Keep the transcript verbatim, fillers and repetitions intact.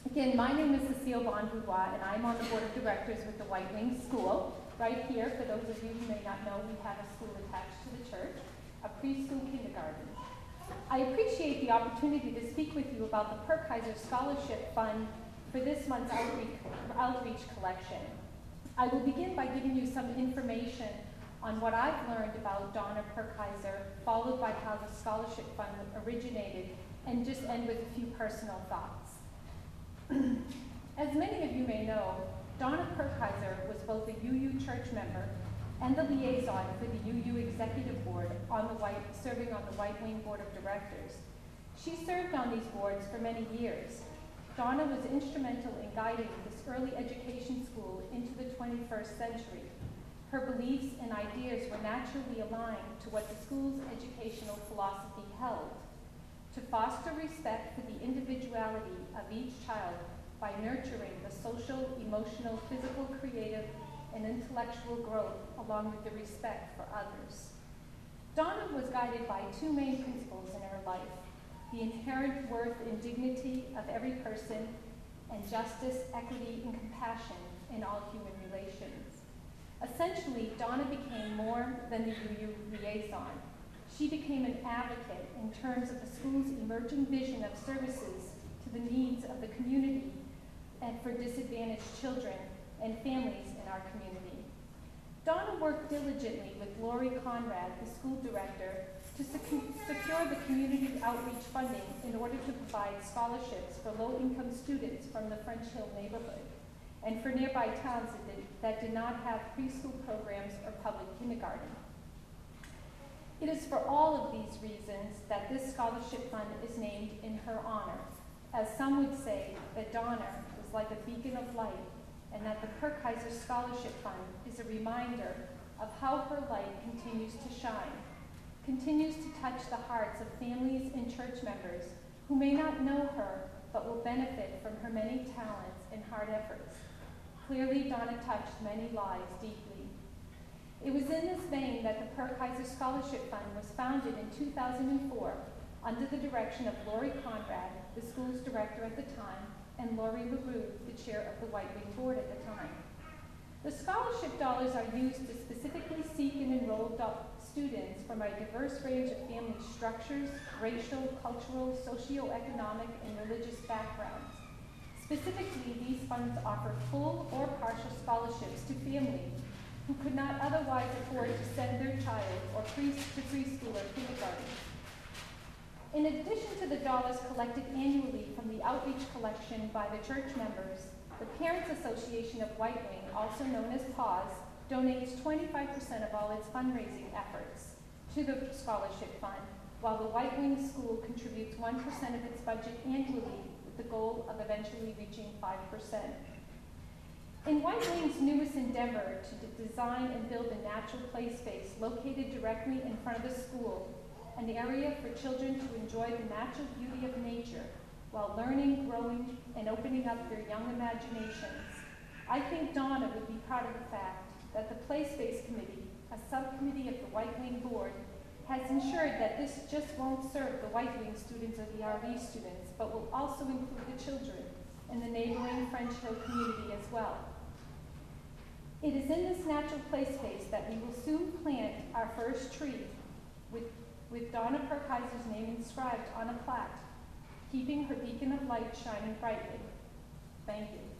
Again, my name is Cecile Bonbouvois, and I'm on the board of directors with the White Wing School. Right here, for those of you who may not know, we have a school attached to the church, a preschool kindergarten. I appreciate the opportunity to speak with you about the Perkheiser Scholarship Fund for this month's outreach, outreach collection. I will begin by giving you some information on what I've learned about Donna Perkheiser, followed by how the Scholarship Fund originated, and just end with a few personal thoughts. As many of you may know, Donna Perkheiser was both a U U church member and the liaison for the U U Executive Board on the White, serving on the White Wing Board of Directors. She served on these boards for many years. Donna was instrumental in guiding this early education school into the twenty-first century. Her beliefs and ideas were naturally aligned to what the school's educational philosophy held: to foster respect for the individuality of each child by nurturing the social, emotional, physical, creative, and intellectual growth along with the respect for others. Donna was guided by two main principles in her life: the inherent worth and dignity of every person, and justice, equity, and compassion in all human relations. Essentially, Donna became more than the U U liaison. She became an advocate in terms of the school's emerging vision of services to the needs of the community and for disadvantaged children and families in our community. Donna worked diligently with Lori Conrad, the school director, to secure the community outreach funding in order to provide scholarships for low-income students from the French Hill neighborhood and for nearby towns that did, that did not have preschool programs or public kindergarten. It is for all of these reasons that this scholarship fund is named in her honor, as some would say that Donna was like a beacon of light, and that the Perkheiser Scholarship Fund is a reminder of how her light continues to shine, continues to touch the hearts of families and church members who may not know her but will benefit from her many talents and hard efforts. Clearly, Donna touched many lives deeply. It was in this vein that the Perkheiser Scholarship Fund was founded in two thousand four under the direction of Lori Conrad, the school's director at the time, and Lori LaRue, the chair of the White Wing Board at the time. The scholarship dollars are used to specifically seek and enroll students from a diverse range of family structures, racial, cultural, socioeconomic, and religious backgrounds. Specifically, these funds offer full or partial scholarships to families who could not otherwise afford to send their child or pre to preschool or kindergarten. In addition to the dollars collected annually from the outreach collection by the church members, the Parents Association of White Wing, also known as PAWS, donates twenty-five percent of all its fundraising efforts to the scholarship fund, while the White Wing School contributes one percent of its budget annually with the goal of eventually reaching five percent. In White Wing's newest endeavor to design and build a natural play space located directly in front of the school, an area for children to enjoy the natural beauty of nature while learning, growing, and opening up their young imaginations, I think Donna would be proud of the fact that the Play Space Committee, a subcommittee of the White Wing Board, has ensured that this just won't serve the White Wing students or the R V students, but will also include the children in the neighboring French Hill community as well. It is in this natural play space that we will soon plant our first tree with, with Donna Perkheiser's name inscribed on a plaque, keeping her beacon of light shining brightly. Thank you.